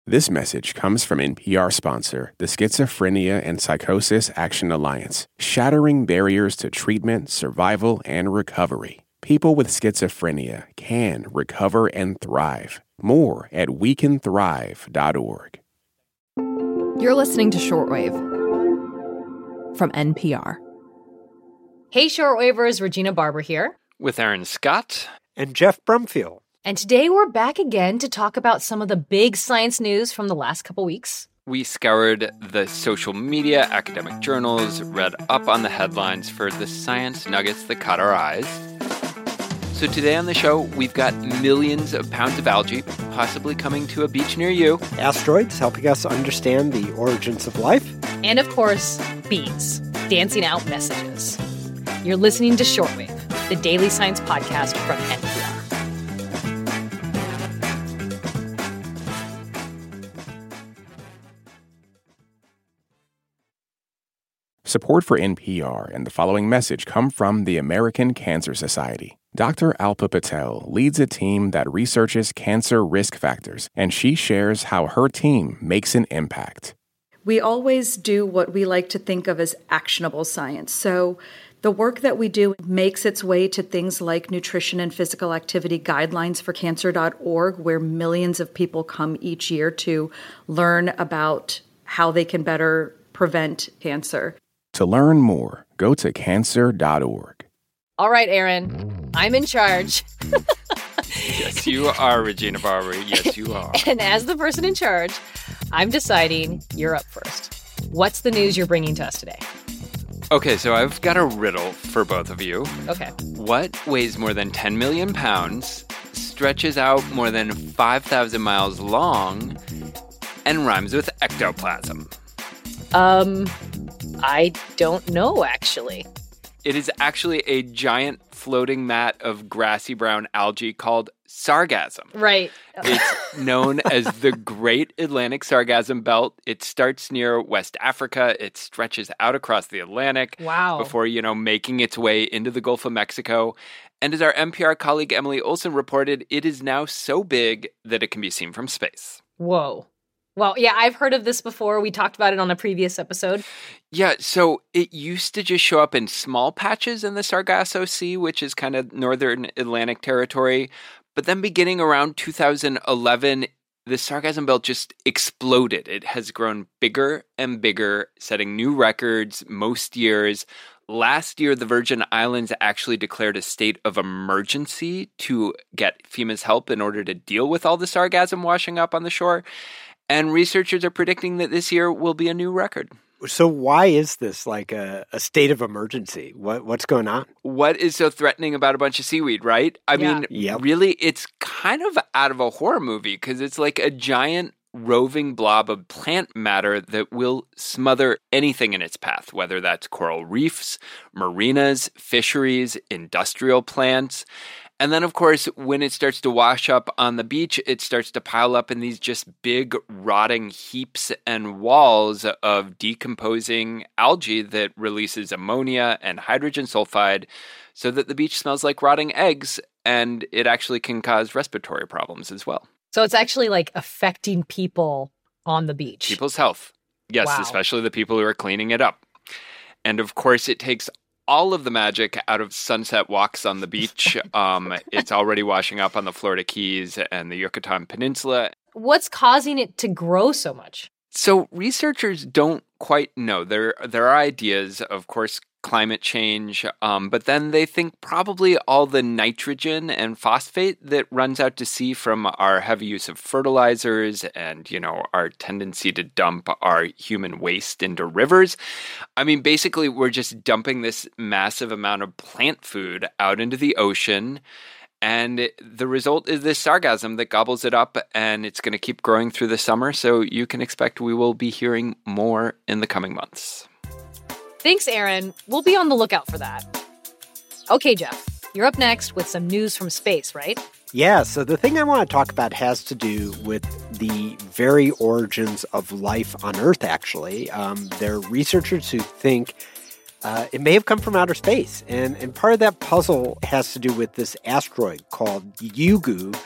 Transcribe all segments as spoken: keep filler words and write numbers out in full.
This message comes from N P R sponsor, the Schizophrenia and Psychosis Action Alliance, shattering barriers to treatment, survival, and recovery. People with schizophrenia can recover and thrive. More at we can thrive dot org. You're listening to Shortwave from N P R. Hey, Shortwavers, Regina Barber here. With Aaron Scott. And Jeff Brumfield. And today we're back again to talk about some of the big science news from the last couple weeks. We scoured the social media, academic journals, read up on the headlines for the science nuggets that caught our eyes. So today on the show, we've got millions of pounds of algae possibly coming to a beach near you. Asteroids helping us understand the origins of life. And of course, bees dancing out messages. You're listening to Shortwave, the daily science podcast from N P R. Support for N P R and the following message come from the American Cancer Society. Doctor Alpa Patel leads a team that researches cancer risk factors, and she shares how her team makes an impact. We always do what we like to think of as actionable science. So the work that we do makes its way to things like nutrition and physical activity guidelines for cancer dot org, where millions of people come each year to learn about how they can better prevent cancer. To learn more, go to cancer dot org. All right, Aaron, I'm in charge. Yes, you are, Regina Barber. Yes, you are. And as the person in charge, I'm deciding you're up first. What's the news you're bringing to us today? Okay, so I've got a riddle for both of you. Okay. What weighs more than ten million pounds, stretches out more than five thousand miles long, and rhymes with ectoplasm? Um, I don't know, actually. It is actually a giant floating mat of grassy brown algae called sargassum. Right. It's known as the Great Atlantic Sargassum Belt. It starts near West Africa. It stretches out across the Atlantic. Wow. Before, you know, making its way into the Gulf of Mexico. And as our N P R colleague Emily Olson reported, it is now so big that it can be seen from space. Whoa. Well, yeah, I've heard of this before. We talked about it on a previous episode. Yeah, so it used to just show up in small patches in the Sargasso Sea, which is kind of northern Atlantic territory. But then beginning around two thousand eleven, the Sargassum Belt just exploded. It has grown bigger and bigger, setting new records most years. Last year, the Virgin Islands actually declared a state of emergency to get FEMA's help in order to deal with all the sargassum washing up on the shore. And researchers are predicting that this year will be a new record. So why is this like a, a state of emergency? What What's going on? What is so threatening about a bunch of seaweed, right? I Yeah. mean, Yep. really, it's kind of out of a horror movie because it's like a giant roving blob of plant matter that will smother anything in its path, whether that's coral reefs, marinas, fisheries, industrial plants. And then, of course, when it starts to wash up on the beach, it starts to pile up in these just big rotting heaps and walls of decomposing algae that releases ammonia and hydrogen sulfide so that the beach smells like rotting eggs, and it actually can cause respiratory problems as well. So it's actually like affecting people on the beach. People's health. Yes, Wow. especially the people who are cleaning it up. And of course, it takes all of the magic out of sunset walks on the beach. Um, it's already washing up on the Florida Keys and the Yucatan Peninsula. What's causing it to grow so much? So researchers don't quite know. There, there are ideas, of course, climate change, um, but then they think probably all the nitrogen and phosphate that runs out to sea from our heavy use of fertilizers and, you know, our tendency to dump our human waste into rivers. I mean, basically, we're just dumping this massive amount of plant food out into the ocean. And the result is this sargassum that gobbles it up, and it's going to keep growing through the summer. So you can expect we will be hearing more in the coming months. Thanks, Aaron. We'll be on the lookout for that. Okay, Jeff, you're up next with some news from space, right? Yeah, so the thing I want to talk about has to do with the very origins of life on Earth, actually. Um, there are researchers who think uh, it may have come from outer space. And, and part of that puzzle has to do with this asteroid called Yugu.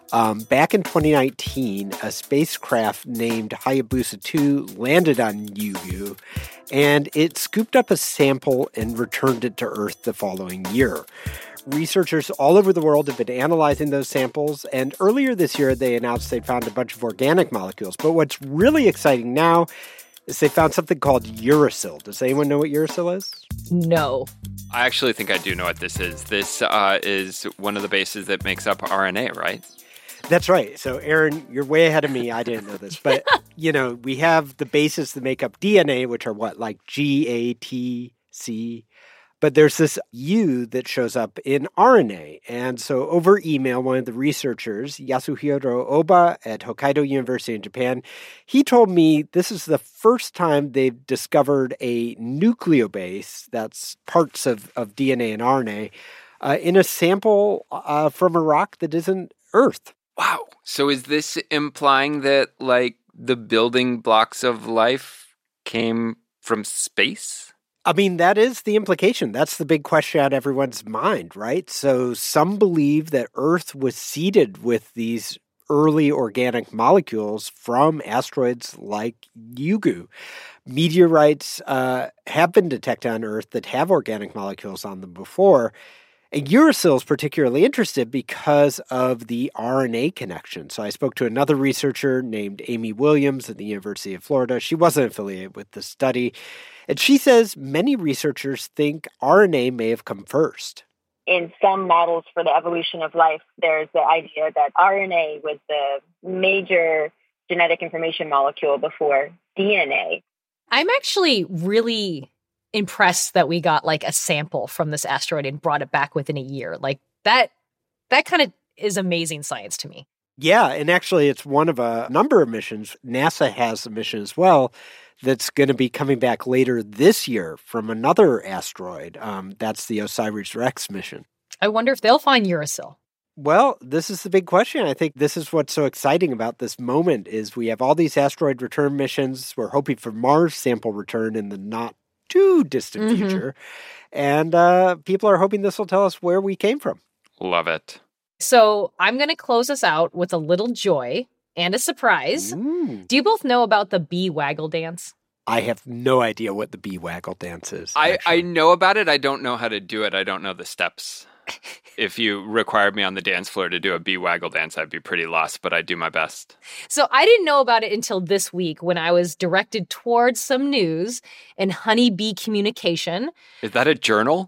Um, back in twenty nineteen, a spacecraft named Hayabusa two landed on Ryugu, and it scooped up a sample and returned it to Earth the following year. Researchers all over the world have been analyzing those samples, and earlier this year they announced they'd found a bunch of organic molecules. But what's really exciting now is they found something called uracil. Does anyone know what uracil is? No. I actually think I do know what this is. This uh, is one of the bases that makes up R N A, right? That's right. So, Aaron, you're way ahead of me. I didn't know this. But, you know, we have the bases that make up D N A, which are what, like G, A, T, C. But there's this U that shows up in R N A. And so over email, one of the researchers, Yasuhiro Oba at Hokkaido University in Japan, he told me this is the first time they've discovered a nucleobase, that's parts of, of D N A and R N A, uh, in a sample uh, from a rock that isn't Earth. Wow. So is this implying that, like, the building blocks of life came from space? I mean, that is the implication. That's the big question on everyone's mind, right? So some believe that Earth was seeded with these early organic molecules from asteroids like Ryugu. Meteorites uh, have been detected on Earth that have organic molecules on them before. And uracil is particularly interested because of the R N A connection. So I spoke to another researcher named Amy Williams at the University of Florida. She wasn't affiliated with the study. And she says many researchers think R N A may have come first. In some models for the evolution of life, there's the idea that R N A was the major genetic information molecule before D N A. I'm actually really impressed that we got like a sample from this asteroid and brought it back within a year. Like that, that kind of is amazing science to me. Yeah, and actually it's one of a number of missions. NASA has a mission as well that's going to be coming back later this year from another asteroid. Um, that's the OSIRIS-REx mission. I wonder if they'll find uracil. Well, this is the big question. I think this is what's so exciting about this moment is we have all these asteroid return missions. We're hoping for Mars sample return in the not too distant Mm-hmm. future. And uh, people are hoping this will tell us where we came from. Love it. So I'm going to close us out with a little joy and a surprise. Ooh. Do you both know about the bee waggle dance? I have no idea what the bee waggle dance is. I, actually. I know about it. I don't know how to do it. I don't know the steps. If you required me on the dance floor to do a bee waggle dance, I'd be pretty lost, but I do my best. So I didn't know about it until this week when I was directed towards some news in Honeybee Communication. Is that a journal?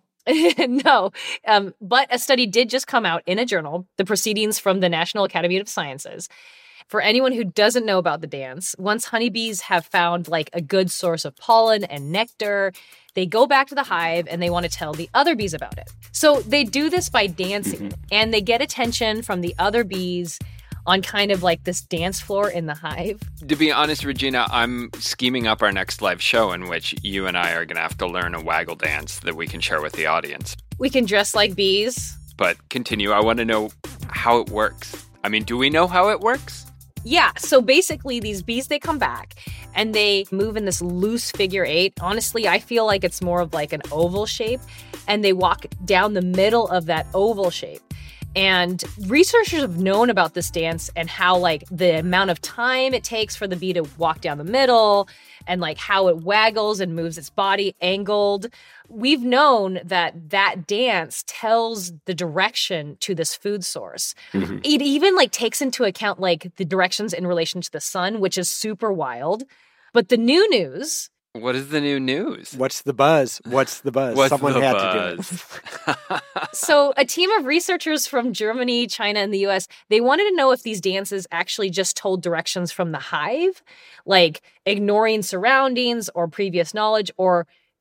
No, um, but a study did just come out in a journal, the Proceedings from the National Academy of Sciences. For anyone who doesn't know about the dance, once honeybees have found like a good source of pollen and nectar, they go back to the hive and they want to tell the other bees about it. So they do this by dancing, and they get attention from the other bees on kind of like this dance floor in the hive. To be honest, Regina, I'm scheming up our next live show in which you and I are going to have to learn a waggle dance that we can share with the audience. We can dress like bees. But continue. I want to know how it works. I mean, do we know how it works? Yeah, so basically these bees, they come back and they move in this loose figure eight. Honestly, I feel like it's more of like an oval shape, and they walk down the middle of that oval shape. And researchers have known about this dance and how like the amount of time it takes for the bee to walk down the middle and like how it waggles and moves its body angled. We've known that that dance tells the direction to this food source. Mm-hmm. It even like takes into account like the directions in relation to the sun, which is super wild. But the new news... What is the new news? What's the buzz? What's the buzz? What's Someone the had buzz? to do it. So a team of researchers from Germany, China, and the U S, they wanted to know if these dances actually just told directions from the hive, like ignoring surroundings or previous knowledge, or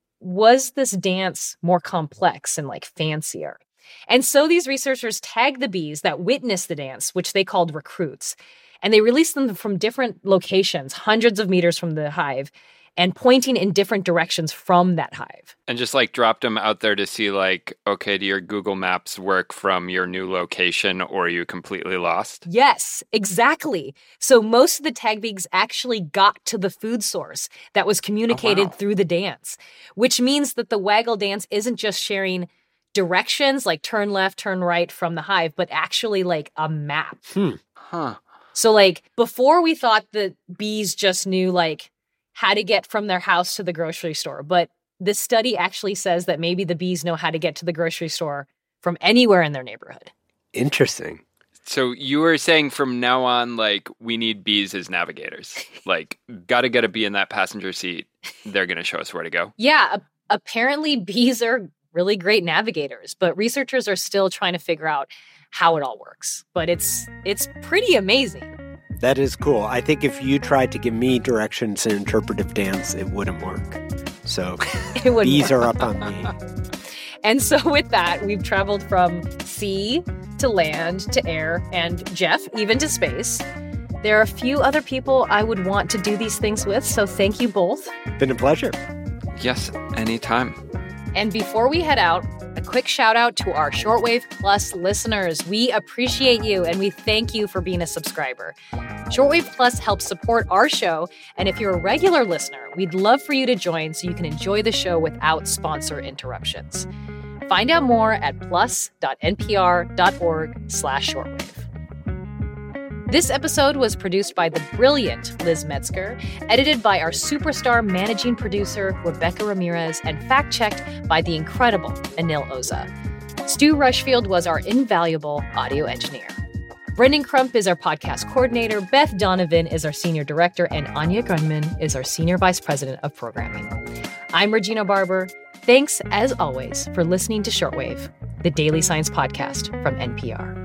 was this dance more complex and like fancier? And so these researchers tagged the bees that witnessed the dance, which they called recruits, and they released them from different locations, hundreds of meters from the hive, and pointing in different directions from that hive. And just like dropped them out there to see like, okay, do your Google Maps work from your new location, or are you completely lost? Yes, exactly. So most of the tag bees actually got to the food source that was communicated oh, wow. through the dance, which means that the waggle dance isn't just sharing directions like turn left, turn right from the hive, but actually like a map. Hmm. Huh. So, like, before we thought that bees just knew, like, how to get from their house to the grocery store. But this study actually says that maybe the bees know how to get to the grocery store from anywhere in their neighborhood. Interesting. So you were saying from now on, like, we need bees as navigators. Like, got to get a bee in that passenger seat. They're going to show us where to go. Yeah. A- apparently, bees are really great navigators, but researchers are still trying to figure out how it all works. But it's it's pretty amazing. That is cool. I think if you tried to give me directions in interpretive dance, it wouldn't work. So It wouldn't bees work. are up on me. And so with that, we've traveled from sea to land to air and, Jeff, even to space. There are a few other people I would want to do these things with, so thank you both. Been a pleasure. Yes, anytime. And before we head out, a quick shout out to our Shortwave Plus listeners. We appreciate you and we thank you for being a subscriber. Shortwave Plus helps support our show, and if you're a regular listener, we'd love for you to join so you can enjoy the show without sponsor interruptions. Find out more at plus.npr.org slash shortwave. This episode was produced by the brilliant Liz Metzger, edited by our superstar managing producer, Rebecca Ramirez, and fact-checked by the incredible Anil Oza. Stu Rushfield was our invaluable audio engineer. Brendan Crump is our podcast coordinator, Beth Donovan is our senior director, and Anya Grunman is our senior vice president of programming. I'm Regina Barber. Thanks, as always, for listening to Shortwave, the daily science podcast from N P R.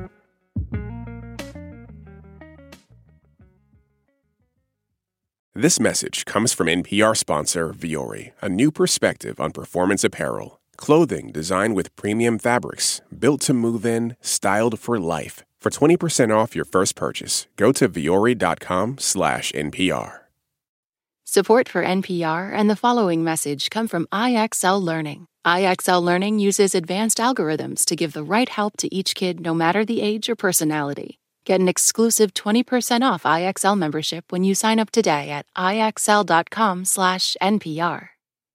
This message comes from N P R sponsor Vuori, a new perspective on performance apparel. Clothing designed with premium fabrics, built to move in, styled for life. For twenty percent off your first purchase, go to vuori.com slash NPR. Support for N P R and the following message come from I X L Learning. I X L Learning uses advanced algorithms to give the right help to each kid no matter the age or personality. Get an exclusive twenty percent off I X L membership when you sign up today at ixl.com slash NPR.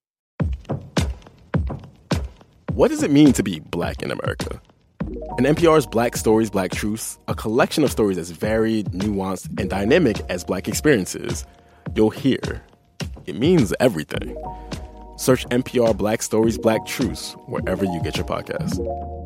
What does it mean to be Black in America? In N P R's Black Stories, Black Truths, a collection of stories as varied, nuanced, and dynamic as Black experiences, you'll hear it means everything. Search N P R Black Stories, Black Truths wherever you get your podcasts.